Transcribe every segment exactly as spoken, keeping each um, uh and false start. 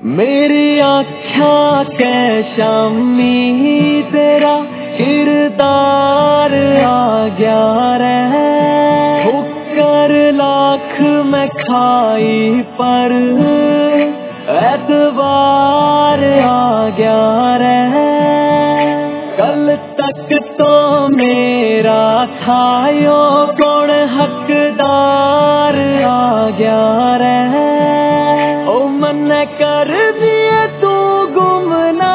मेरी आँखा के शामी तेरा किरदार आ गया रे, ठोकर लाख में खाई पर एतबार आ गया रे। कल तक तो मेरा था यो कौन हकदार आ गया रे। ओ मन कर दिए तू गुमनाम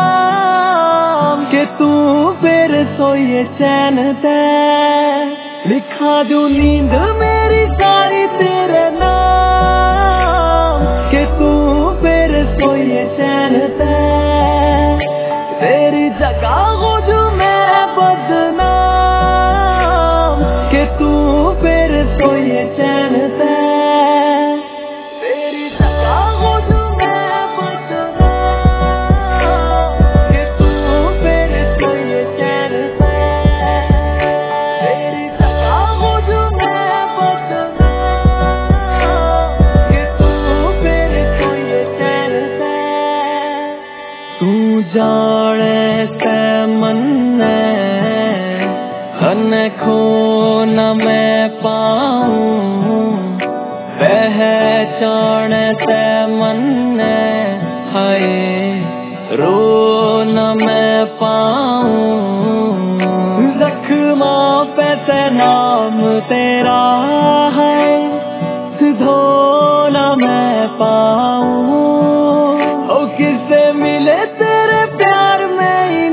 के तू फिर सोए चैन ते, लिखा दू नींद मेरी सारी तेरे नाम के तू फिर सोए चैन ते। तेरी जगह हो जो मैं बदनाम के तू फिर सोए चैन ते। तेरी जगह हो जो मैं बदनाम के तू फिर सोए चैन ते। तेरी जगह हो जो मैं बदनाम के तू फिर सोए चैन ते। तू जाने ते मन्ने तने खो न मैं पाऊं, पहचान ते मन्ने हाय रो न मैं पाऊं। जख्मा पे ते नाम तेरा है धो न मैं पाऊं। ओ किससे मिले तेरे प्यार में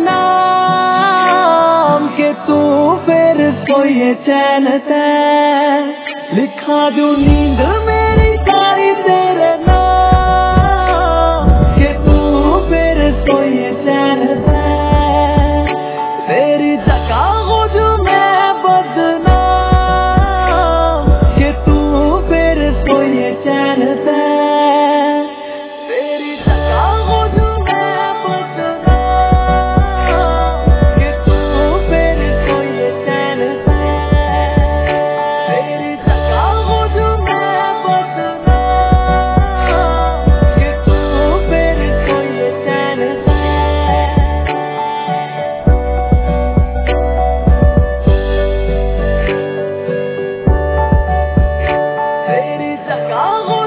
इनाम के तू फिर सोए चैन ते, लिखा दू नींद मेरी सारी तेरे नाम के तू फिर सोए चैन ते। तेरी जगह हो जो मैं बदनाम के तू फिर सोए चैन ते। तेरी जगह हो जो मैं बदनाम के तू फिर सोए चैन ते। तेरी जगह हो जो मैं बदनाम के तू फिर सोए चैन ते। तेरी जगह हो